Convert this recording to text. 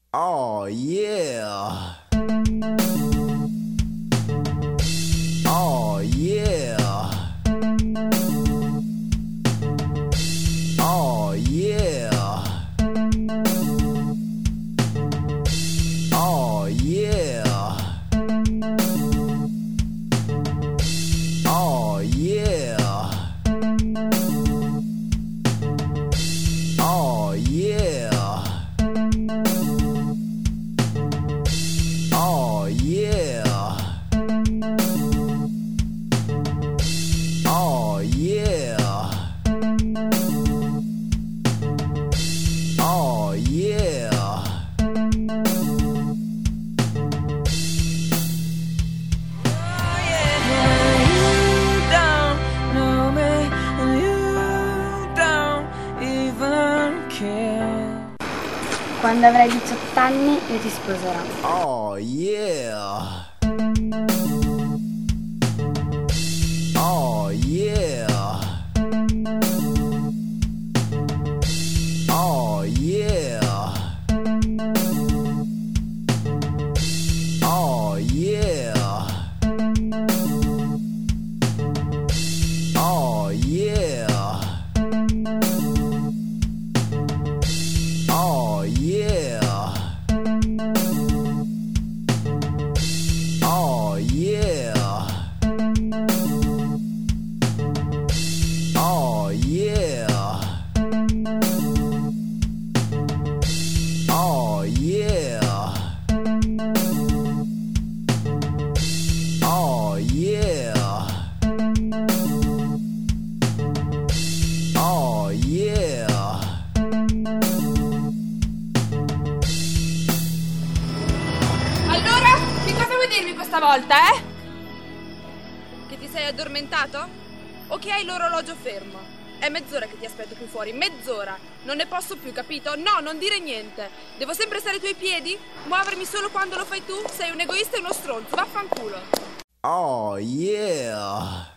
Oh yeah. Oh yeah. Oh yeah. Oh yeah. Oh yeah. Oh yeah. Oh yeah. Oh yeah. Oh yeah. Quando avrai 18 anni io ti sposerò. Oh yeah. Oh yeah. Oh yeah. Oh yeah. Oh yeah. Oh yeah. Oh yeah. Oh yeah. Oh yeah. Oh yeah. Oh yeah. Allora, che cosa vuoi dirmi questa volta, eh? Che ti sei addormentato? O che hai l'orologio fermo? È mezz'ora che ti aspetto qui fuori, mezz'ora. Non ne posso più, capito? No, non dire niente. Devo sempre stare ai tuoi piedi? Muovermi solo quando lo fai tu? Sei un egoista e uno stronzo, vaffanculo. Oh yeah.